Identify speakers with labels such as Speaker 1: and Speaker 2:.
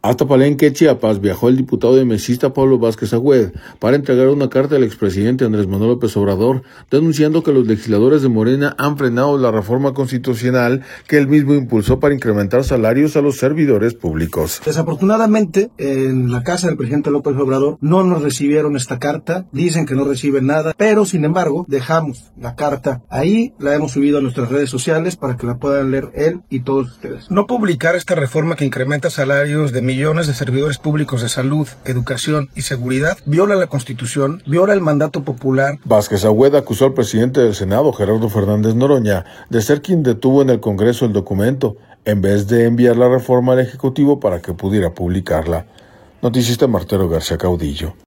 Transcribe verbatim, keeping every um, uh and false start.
Speaker 1: Hasta Palenque, Chiapas, viajó el diputado y mesista Pablo Vázquez Agüed para entregar una carta al expresidente Andrés Manuel López Obrador, denunciando que los legisladores de Morena han frenado la reforma constitucional que él mismo impulsó para incrementar salarios a los servidores públicos.
Speaker 2: Desafortunadamente, en la casa del presidente López Obrador no nos recibieron esta carta, dicen que no reciben nada, pero sin embargo dejamos la carta ahí, la hemos subido a nuestras redes sociales para que la puedan leer él y todos ustedes.
Speaker 3: No publicar esta reforma que incrementa salarios de millones de servidores públicos de salud, educación y seguridad viola la Constitución, viola el mandato popular.
Speaker 1: Vázquez Agüed acusó al presidente del Senado, Gerardo Fernández Noroña, de ser quien detuvo en el Congreso el documento, en vez de enviar la reforma al Ejecutivo para que pudiera publicarla. Noticista Martero García Caudillo.